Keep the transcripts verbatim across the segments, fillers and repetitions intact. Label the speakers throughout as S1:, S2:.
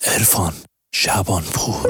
S1: عرفان شعبانپور.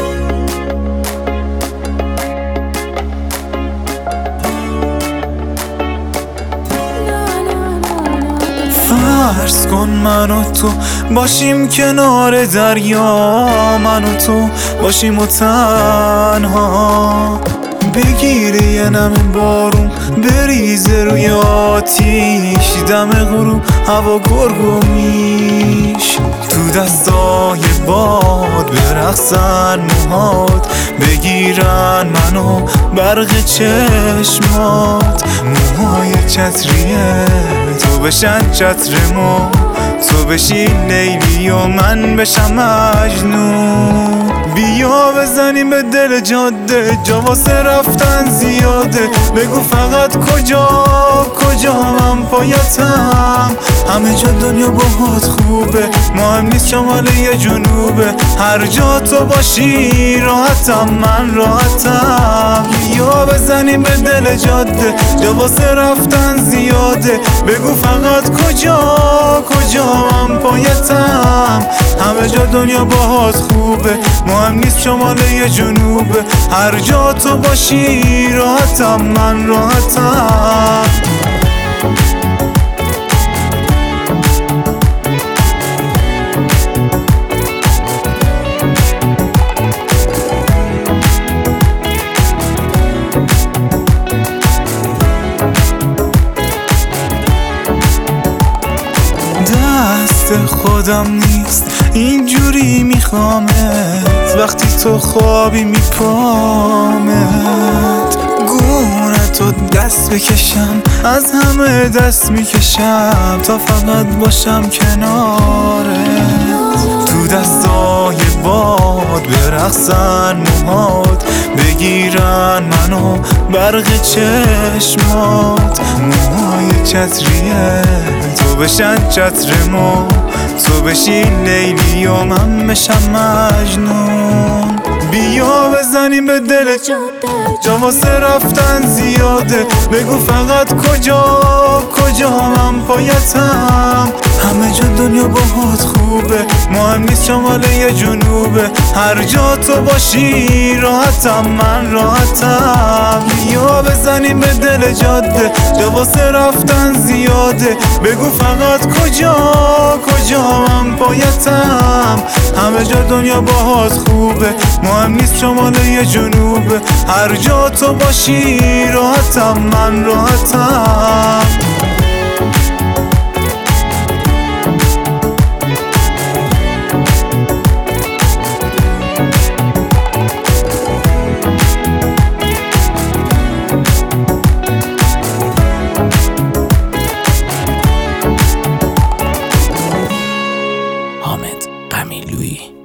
S2: فرض کن من و تو باشیم کنار دریا، من و تو باشیم و تنها، بگیره یه نم بارون بریزه روی آتیش، دم غروب هوا گرگ و میش، تو دستای باد برقصن موهات، بگیرن منو برق چشمات، موهای چتریه تو بشن چترمو، تو بشی لیلی و من بشم مجنون. بیا بزنیم به دل جاده، جا واسه رفتن زیاده، بگو فقط کجا کجا من پایتم، همه جا دنیا باهات خوبه، مهم نیست شمال یا جنوبه، هر جا تو باشی راحتم من راحتم. بیا بزنیم به دل جاده، جا واسه رفتن زیاده، بگو فقط کجا کجا من پایتم، همه جا دنیا باهات خوبه، مهم نیست شمال یا جنوبه، هر جا تو باشی راحتم من راحتم. دست خودم نیست اینجوری میخوامت، وقتی تو خوابی میپامت، گونه تو دست بکشم از همه دست میکشم، تا فقط باشم کنارت، تو دستای باد برقصن موهات، بگیرن منو برق چشمات، موهای چتریه تو بشن چترمو، تو بشی لیلی و من بشم مجنون. بیا بزنیم به دل جا واسه رفتن زیاده، بگو فقط کجا کجا من پایتم، همه جا دنیا باهات خوبه، مهم نیست شمال یا جنوبه، هر جا تو باشی راحتم من راحتم. بیا بزنیم به دل جاده، جا واسه رفتن زیاده، بگو فقط کجا کجا من پایتم، همه جا دنیا باهات خوبه، مهم نیست شمال یا جنوبه، هر جا تو باشی راحتم من راحتم.
S1: حامد قمیلویی.